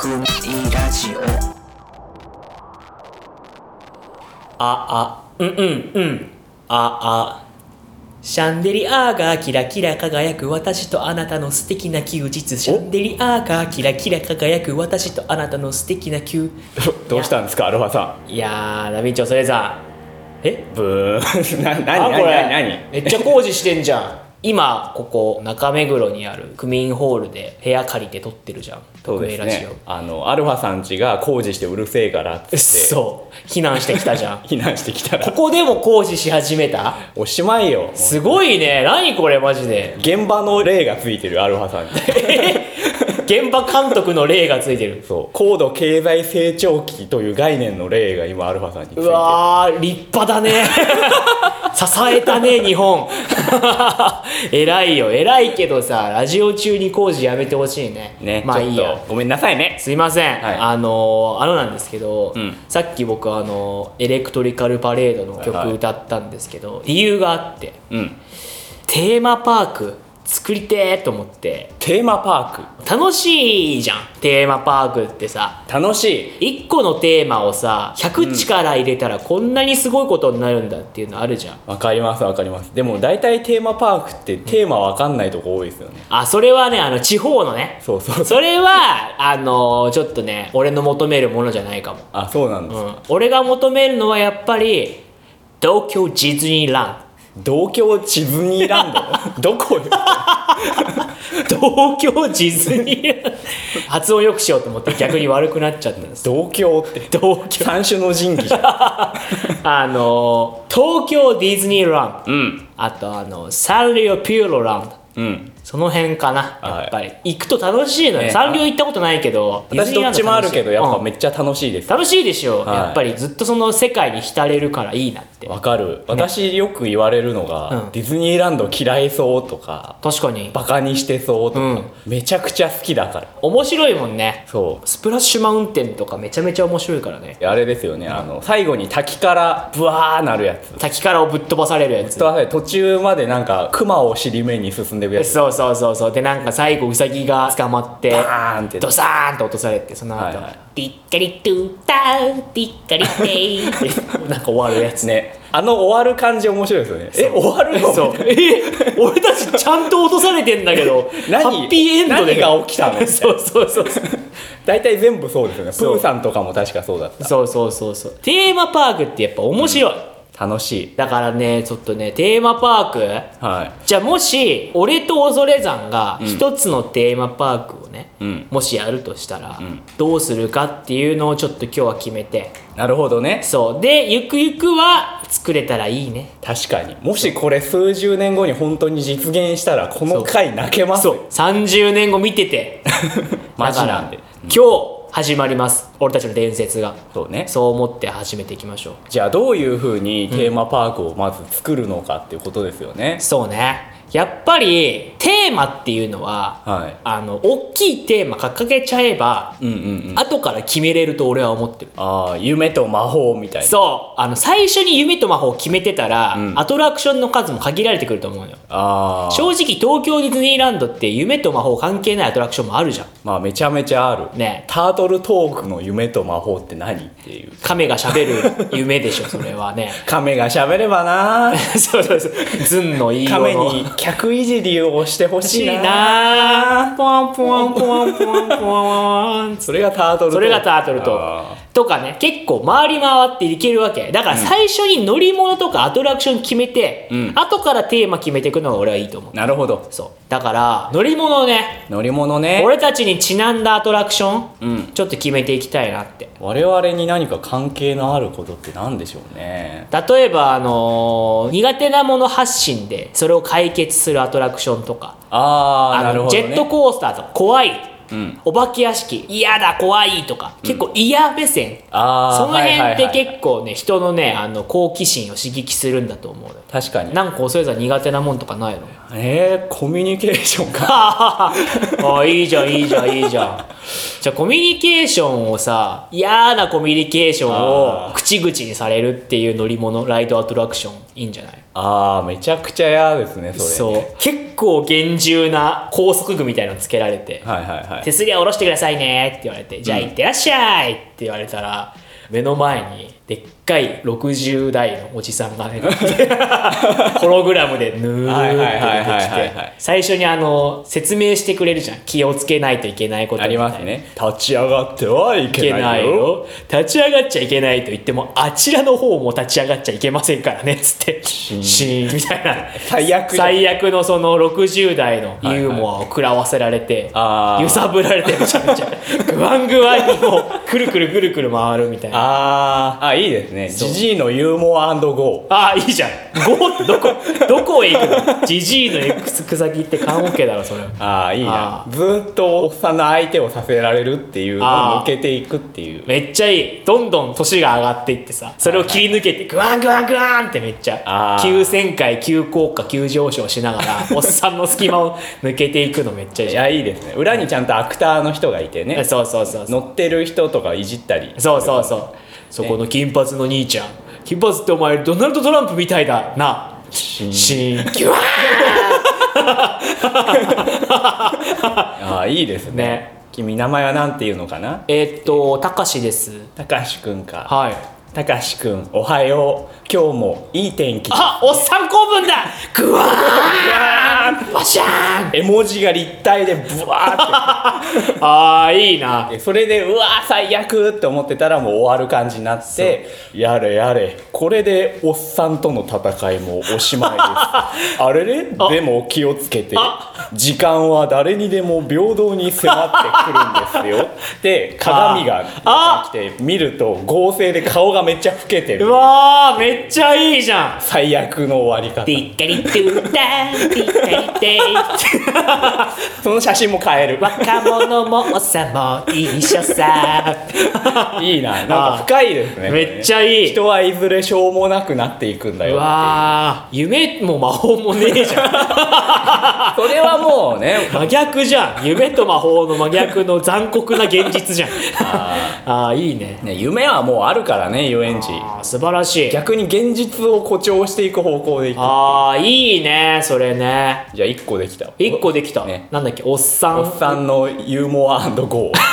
くみラジオ。 シャンデリアがキラキラ輝く私とあなたの素敵な休日。シャンデリアがキラキラ輝く私とあなたの素敵な休どうしたんですかアルファさいやー、ダヴィンチョそれさん。ブーン。何めっちゃ工事してんじゃん。今ここ中目黒にある区民ホールで部屋借りて撮ってるじゃん。 そうです匿名ラジね。アルファさん家が工事してうるせえからっつってそう避難してきたじゃん避難してきたらここでも工事し始めた。 おしまいよ。 すごいね。何これマジで。 現場の例がついてるアルファさんに現場監督の例がついてる。 そう高度経済成長期という概念の例が今アルファさんについてる。 うわー立派だね支えたね日本偉いよ。偉いけどさ、ラジオ中に工事やめてほしいね。 ね、 まあいいや、 ちょっとごめんなさいね。 すいません、 はいあのなんですけど、さっき僕エレクトリカルパレードの曲歌ったんですけど、理由があって、テーマパーク作りてーと思って。 テーマパー楽しいじゃんテーマパークってさ。 ク楽しい。 1個のテーマをさ100力入れたらこんなにすごいことになるんだっていうのあるじゃん。 わかりますわかります。でも大体テーマパークってテーマわかんないとこ多いですよね。 あ、それはね地方のね。 そうそうそれはちょっとね俺の求めるものじゃないかも。 あ、そうなんです。 俺が求めるのはやっぱり東京ディズニーラン東京ディズニーランドどこよ東京ディズニーランド発音よくしようと思って逆に悪くなっちゃったんです。 東京って東京三種の神器じゃん東京ディズニーランド、 うんあとサンリオピューロランド、その辺かな。やっぱり行くと楽しいのよ、 ね。 サンリオ行ったことないけど私どっちもあるけどやっぱめっっちゃ楽しいです。 楽しいでしょ、 はいやっぱりずっとその世界に浸れるからいいなって。 わかる。私よく言われるのが、ディズニーランド嫌いそうとか確かにバカにしてそうとか、めちゃくちゃ好きだから。 面白いもんね。 そうスプラッシュマウンテンとかめちゃめちゃ面白いからね。 あれですよね、最後に滝からブワーなるやつ。 滝からをぶっ飛ばされるやつ。 途中までなんか熊を尻目に進んでいくやつ。 そうでなんか最後ウサギが捕まってバーンってドサーンと落とされて、その後、ティッカリトゥーターティッカリテイってなんか終わるやつね。終わる感じ面白いですよね。終わるの？ そう俺たちちゃんと落とされてんだけどハッピーエンドで何が起きたの？ そう大体全部そうですよね。プーさんとかも確かそうだった。 そうテーマパークってやっぱ面白い、 楽しい。 だからねちょっとねテーマパーク、 はい、 じゃあもし俺と恐山が一つのテーマパークをね、もしやるとしたら、どうするかっていうのをちょっと今日は決めて。 なるほどね。 そうでゆくゆくは作れたらいいね。 確かにもしこれ数十年後に本当に実現したらこの回泣けますよ。 そう30年後見ててマジなんで、 今日始まります俺たちの伝説が。 そうね。 そう思って始めていきましょう。 じゃあどういうふうにテーマパークをまず作るのかっていうことですよね。 そうね。やっぱりテーマっていうのは、大きいテーマ掲げちゃえば、後から決めれると俺は思ってる。 夢と魔法みたいな。 そう最初に夢と魔法を決めてたら、アトラクションの数も限られてくると思うよ。正直東京ディズニーランドって夢と魔法関係ないアトラクションもあるじゃん。 まあめちゃめちゃあるね。 タートルトークの夢と魔法って何っていう。 亀が喋る夢でしょそれはね亀が喋ればなそうズンの言いようの亀に客いじりをしてほしいなポワンポワンポワンポワンポワンそれがタートルトーク。 それがタートルトークとかね。結構回り回っていけるわけだから最初に乗り物とかアトラクション決めて、後からテーマ決めていくのが俺はいいと思う。 なるほど。 そうだから乗り物ね俺たちにちなんだアトラクション、ちょっと決めていきたいなって。 我々に何か関係のあることって何でしょうね。 例えば苦手なもの発信でそれを解決するアトラクションとか、 なるほどね。 ジェットコースターとか怖い、お化け屋敷嫌だ怖いとか、結構嫌目線、その辺って結構ね人のね好奇心を刺激するんだと思う。 確かに。 なんか恐れず苦手なもんとかないの？ コミュニケーションかあ、いいじゃんいいじゃんいいじゃん。じゃあコミュニケーションをさ、嫌なコミュニケーションを口々にされるっていう乗り物、ライドアトラクションいいんじゃない？ めちゃくちゃ嫌ですね、それ。 そう結構厳重な拘束具みたいなのつけられて、 はいはいはい、 手すりは下ろしてくださいねって言われて、じゃあ行ってらっしゃいって言われたら、目の前にでっかい60代のおじさんがねホログラムでヌーって出てきて、最初に説明してくれるじゃん、気をつけないといけないことみたいな。 ありますね。立ち上がってはいけないよ。 立ち上がっちゃいけないと言っても、あちらの方も立ち上がっちゃいけませんからねっつってシーンみたいな最悪のその60代のユーモアを食らわせられて、揺さぶられてめちゃめちゃグワングワンにもうくるくるくるくる回るみたいな。 いいですね。ジジイのユーモア&ゴー。いいじゃん。ゴーってどこへ行くの？ジジイの X 草木って棺桶だろそれ。 いいな。ずっとおっさんの相手をさせられるっていうのを抜けていくっていう。 めっちゃいい。どんどん年が上がっていってさ、それを切り抜けてグワングワングワンってめっちゃ急旋回急降下急上昇しながらおっさんの隙間を抜けていくのめっちゃいいじゃん。 いいですね。裏にちゃんとアクターの人がいてね。 そう乗ってる人とかいじったり。 そうそこの金髪の兄ちゃん、金髪ってお前ドナルド・トランプみたいだな。シーンキュワーいいですね。君名前はなんていうのかな？ たかしです。 たかしくんか。 はい。 たかしくんおはよう、今日もいい天気。 おっさん公文だ。グワーンバシャーン。 絵文字が立体でブワーっていいな。 それでうわー最悪って思ってたらもう終わる感じになって、やれやれこれでおっさんとの戦いもおしまいですあれれでも気をつけて、時間は誰にでも平等に迫ってくるんですよで鏡が来て見ると合成で顔がめっちゃ老けてる。 うわーめっちゃいいじゃん。 最悪の終わり方。 ティッカリトゥーダーティッカリテイその写真も変える。 若者もおさも一緒さいいな。なんか深いですね。 めっちゃいい。 人はいずれしょうもなくなっていくんだよっていう。 わー夢も魔法もねえじゃんそれはもうね真逆じゃん。夢と魔法の真逆の残酷な現実じゃんいいね。 夢はもうあるからね、遊園地。 素晴らしい。 逆に現実を誇張していく方向でいく。 いいねそれね。 じゃあ1個できた。 1個できた、ね、なんだっけ、おっさんのユーモア&ゴー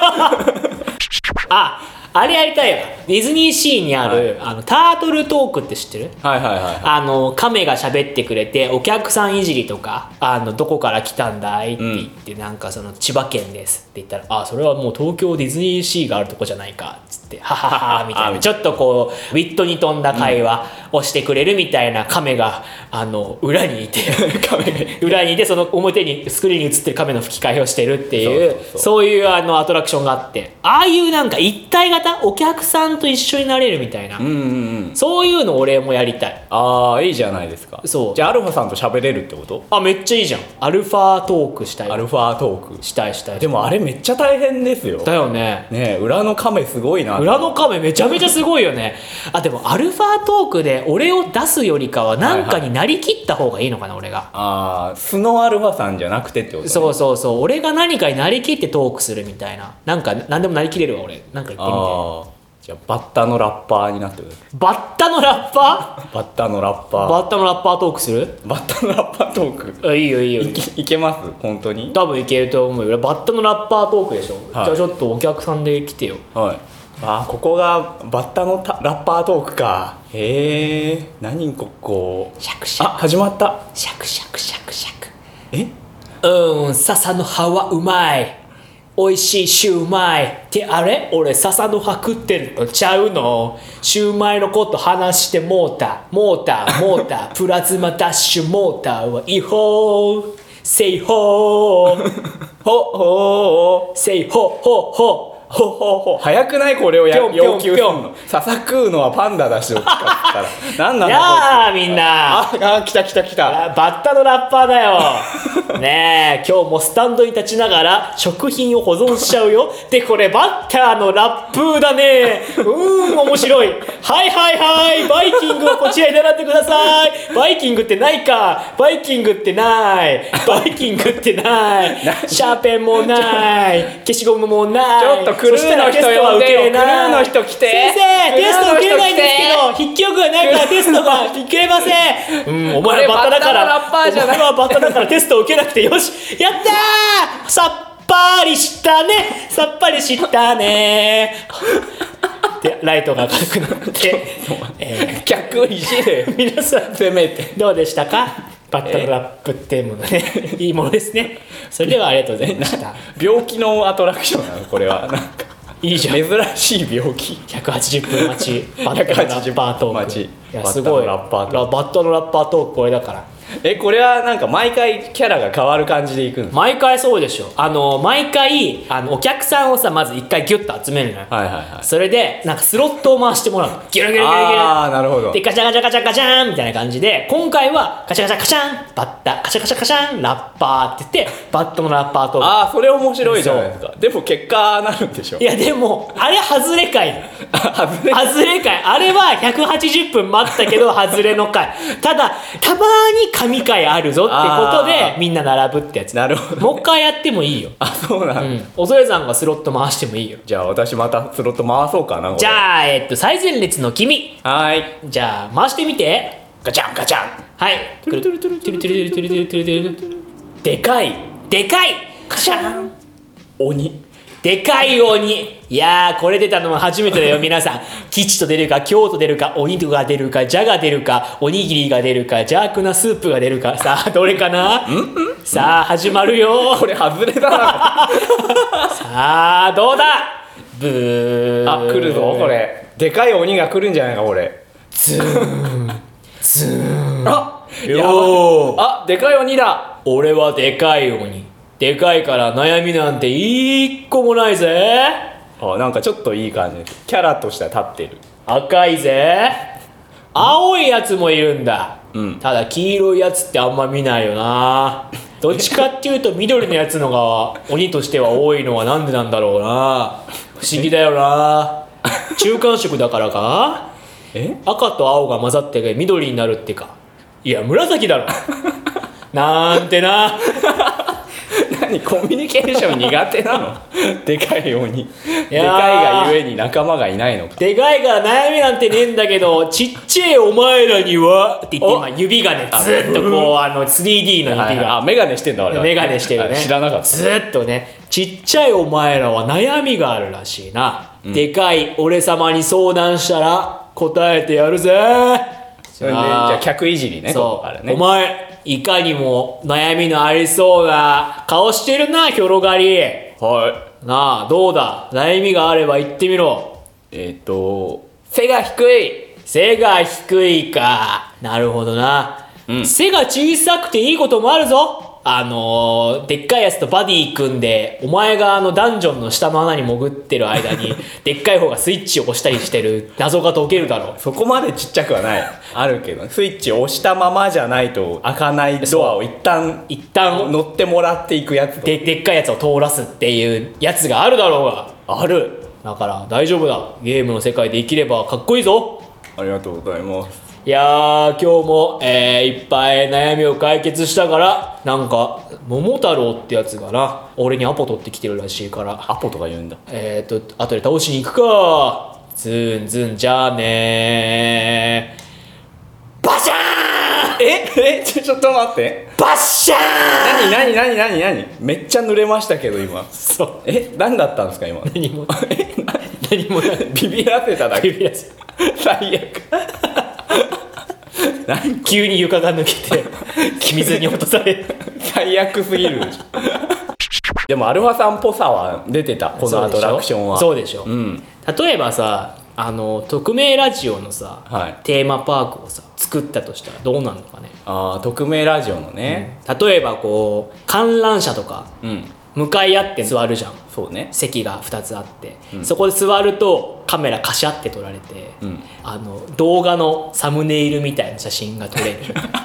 あれやりたいわ。ディズニーシーにある、タートルトークって知ってる？亀が喋ってくれて、お客さんいじりとか、どこから来たんだいって言って、なんかその千葉県ですって言ったら、それはもう東京ディズニーシーがあるとこじゃないかっつって、はははみたいな、ちょっとこうウィットに富んだ会話をしてくれるみたいな亀が裏にいて裏にいて、その表にスクリーンに映ってる亀の吹き替えをしてるっていう、そういうアトラクションがあって、ああいうなんか一体型、お客さんと一緒になれるみたいな、そういうの俺もやりたい。 いいじゃないですか。 そうじゃあアルファさんと喋れるってこと？ めっちゃいいじゃん。アルファトークしたい。 アルファトークしたい。 でもあれめっちゃ大変ですよ。 だよね。 裏の亀すごいな。 裏の亀めちゃめちゃすごいよねでもアルファトークで俺を出すよりかは何かになりきった方がいいのかな、俺が。 素のアルファさんじゃなくてってことね。 そう俺が何かになりきってトークするみたいな。なんか何でもなりきれるわ俺。なんか言ってみて。 じゃあバッタのラッパーになってください。 バッタのラッパー？ バッタのラッパー。 バッタのラッパートークする？ バッタのラッパートーク。 いいよいけます？本当に？ 多分いけると思うよ。バッタのラッパートークでしょ、じゃあちょっとお客さんで来てよ。 ここがバッタのラッパートークか。何ここ。 シャクシャク。 始まった。 シャクシャクシャクシャク。笹の葉はうまい。おいしいシューマイってあれ？俺笹の葉食ってるのちゃうの？シューマイのこと話してモータープラズマダッシュモーターは違法。セイホーホホーセイホホホほうほうほう、早くないこれをぴょんぴょん要求するの。笹食うのはパンダだし、どっちかって言ったら。なんなんだやあみんな来た来た来た。 バッタのラッパーだよねえ、今日もスタンドに立ちながら食品を保存しちゃうよ。でこれバッターのラップだね。面白い。はいはいはい、バイキングはこちらに並んでください。バイキングってないか、バイキングってない、バイキングってないシャーペンもない、消しゴムもない。 ちょっとクルーの人呼んでよ。クルーの人来て。 先生テスト受けれないんですけど筆記力がないからテストが受けれません。お前はバッタだからお前はバッタだからテストを受けなくてよし。やったー、さっぱりしたね、さっぱりしたねでライトが明るくなって客いじれよ皆さんせめて。 どうでしたか。バッタのラップっていうものねいいものですね。それではありがとうございました病気のアトラクションなのこれは。なんかいいじゃん。 珍しい病気。 180分待ちバッタのラッパートーク。 待ちいやすごいバッタのラッパートークバッタのラッパートークこれだから。 これはなんか毎回キャラが変わる感じでいくんですか。 毎回そうでしょ。毎回お客さんをさまず一回ギュッと集めるのよ。 はいはいはい。 それでなんかスロットを回してもらうの。ギュルギュルギュルギュル。 ああなるほど。 でガチャガチャガチャガチャンみたいな感じで、今回はガチャガチャガチャンバッタ、ガチャガチャガチャンラッパーって言ってバットのラッパートーク。 ああそれ面白いじゃないですか。でも結果なるんでしょ。 いやでもあれ外れ回外れ回あれは180分待ったけど外れの回。ただたまに神回あるぞってことでみんな並ぶってやつ。 なるほど。 もう一回やってもいいよ。 あそうなんだ、 恐山がスロット回してもいいよ。 じゃあ私またスロット回そうかな。 じゃあ最前列の君、 はいじゃあ回してみて。 ガチャンガチャン。 はい。トゥルトゥルトゥルトゥルトゥルトゥルトゥルトゥルトゥルトゥル。でかいでかいカシャン。 鬼。 でかい鬼。いやーこれ出たのは初めてだよ皆さん。吉と出るか京と出るか鬼とが出るかジャが出るかおにぎりが出るか邪悪なスープが出るか、さあどれかな。さあ始まるよ。 これ外れだなさあどうだ。ブー。 あ来るぞこれ。でかい鬼が来るんじゃないかこれ。 ズーンズーン。 あよー。 あでかい鬼だ。 俺はでかい鬼。でかいから悩みなんて一個もないぜ。 あなんかちょっといい感じです。キャラとしては立ってる。 赤いぜ。青いやつもいるんだ、ただ黄色いやつってあんま見ないよな。どっちかっていうと緑のやつのが鬼としては多いのはなんでなんだろうな。不思議だよな。中間色だからか。赤と青が混ざって緑になるってか。いや紫だろなんてな。 何コミュニケーション苦手なのでかい鬼。でかいがゆえに仲間がいないのか。 でかいから悩みなんてねえんだけど、ちっちゃいお前らにはって言って今指がねずっとこう3D の指が、 あメガネしてんだ俺は。 メガネしてるね。 知らなかった。 ずっとねちっちゃいお前らは悩みがあるらしいな、でかい俺様に相談したら答えてやるぜ。 じゃあ客いじりね。 そうあれね。 お前いかにも悩みのありそうな顔してるなひょろがり。 はなあどうだ、悩みがあれば言ってみろ。 背が低い。 背が低いか。なるほどな、背が小さくていいこともあるぞ。でっかいやつとバディ組んでお前がダンジョンの下の穴に潜ってる間にでっかい方がスイッチを押したりしてる謎が解けるだろう。 そこまでちっちゃくはない。あるけどスイッチを押したままじゃないと開かないドアを一旦乗ってもらっていくやつでっかいやつを通らすっていうやつがあるだろうが。 ある。 だから大丈夫だ。ゲームの世界で生きればかっこいいぞ。 ありがとうございます。 いやー今日も、いっぱい悩みを解決したから、なんか桃太郎ってやつがな俺にアポ取ってきてるらしいから、 アポとか言うんだ。 後で倒しに行くか。ズンズンじゃあねー。バシャーン。 ちょっと待って。 バッシャーン。 何めっちゃ濡れましたけど今。 そう。 何だったんですか今。 何も何もない。 ビビらせただけ。 ビビらせ最悪。 急に床が抜けて水に落とされる。 最悪すぎる。でもアルファさんっぽさは出てたこのアトラクションは。 そうでしょ、例えばさ匿名ラジオのさ、テーマパークをさ作ったとしたらどうなるのかね。 匿名ラジオのね、 例えばこう観覧車とか向かい合って座るじゃん。 そうね。 席が2つあって、そこで座るとカメラカシャって撮られて、動画のサムネイルみたいな写真が撮れる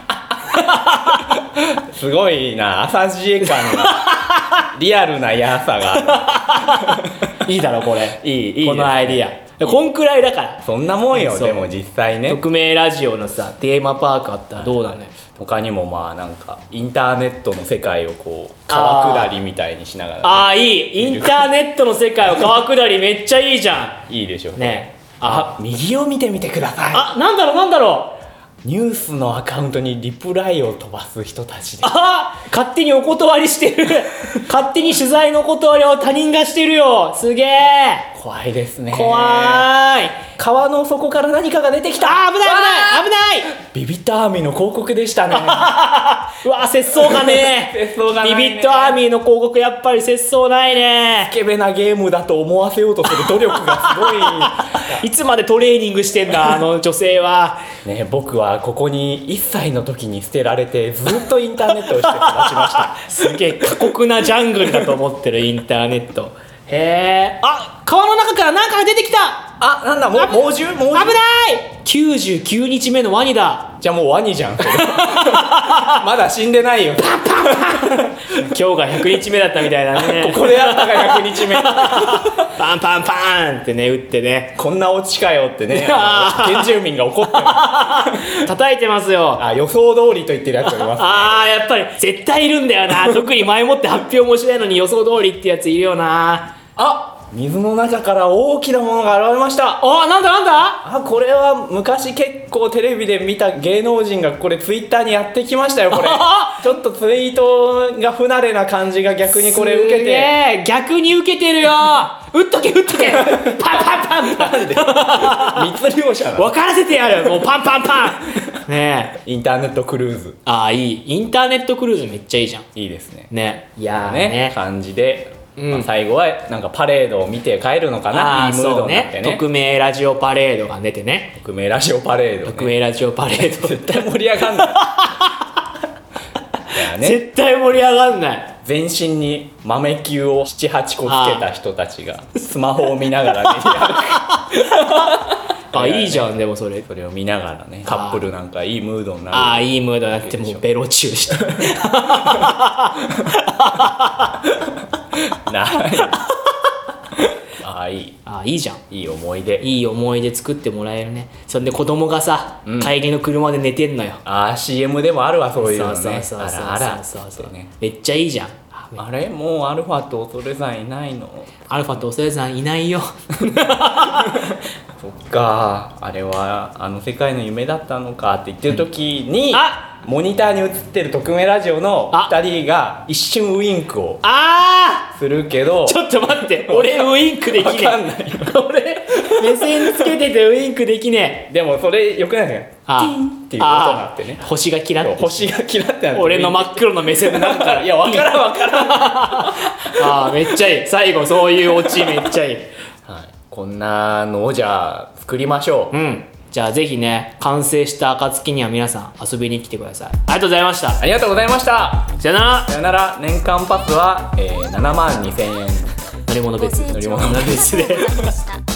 すごいな、朝知恵感がリアルなやさがあるいいだろこれ。 いいこのアイディア、こんくらいだからそんなもんよ。でも実際ね、 匿名ラジオのさテーマパークあったらどうだね。 他にもまあなんかインターネットの世界をこう川下りみたいにしながら、 いいインターネットの世界を川下りめっちゃいいじゃいいでしょんね。 右を見てみてください。 なんだろうニュースのアカウントにリプライを飛ばす人たちで、 勝手にお断りしてる勝手に取材のお断りを他人がしてるよ。すげえ怖いですね。 怖い。 川の底から何かが出てきた。 危ないビビットアーミーの広告でしたねうわ節操がね節操がないね。 ビビットアーミーの広告やっぱり節操ないね。 スケベなゲームだと思わせようとする努力がすごいいつまでトレーニングしてんだあの女性はね。僕はここに1歳の時に捨てられてずっとインターネットをして育ちましたすげえ過酷なジャングルだと思ってるインターネット。へえ。川の中から何かが出てきた。 なんだ、猛獣危ない。99日目のワニだ。 じゃあもうワニじゃんそれまだ死んでないよ今日が100日目だったみたいだねここであったが100日目パンパンパンってね打ってね、 こんなオチかよってね原住民が怒ってる叩いてますよ。 予想通りと言ってるやつがいます、 やっぱり絶対いるんだよな特に前もって発表もしないのに予想通りってやついるよな。 水の中から大きなものが現れました。 なんだこれは昔結構テレビで見た芸能人がこれツイッターにやってきましたよ。これちょっとツイートが不慣れな感じが逆にこれ受けて、 逆に受けてるよ打っとけパンパン密漁者だ。 分からせてやるもうパンパンパンねインターネットクルーズ。 いいインターネットクルーズめっちゃいいじゃん。 いいですね。 ねいやね感じで、最後はなんかパレードを見て帰るのかな。いいムードになってね。 匿名ラジオパレードが出てね。 匿名ラジオパレード、 匿名ラジオパレード絶対盛り上がんない絶対盛り上がんない。 全身に豆球を 7,8 個つけた人たちがスマホを見ながらねいいじゃん。でもそれを見ながらね、カップルなんかいいムードになる。 いいムードになってもうベロチューしていいじゃん。 いい思い出。 いい思い出作ってもらえるね。そんで子供がさ、帰りの車で寝てんのよ。 CM でもあるわそういうのね。 そうめっちゃいいじゃん。 あれもうアルファと恐山いないの？ アルファと恐山いないよそっか、あれはあの世界の夢だったのかって言ってる時に、モニターに映ってる匿名ラジオの2人が一瞬ウインクをするけど、 ちょっと待って俺ウインクできねえ。 わかんない俺目線つけててウインクできねえ。でもそれよくないですか？ティンっていう音があってね、 星がキラッて星がキラッてなって、 俺の真っ黒の目線の中からいやわからんめっちゃいい。最後そういうオチめっちゃいい。 こんなのをじゃあ作りましょう。 じゃあぜひね完成した暁には皆さん遊びに来てください。ありがとうございました。 ありがとうございました。 さよなら。 さよなら。年間パスは、72,000円。 乗り物別で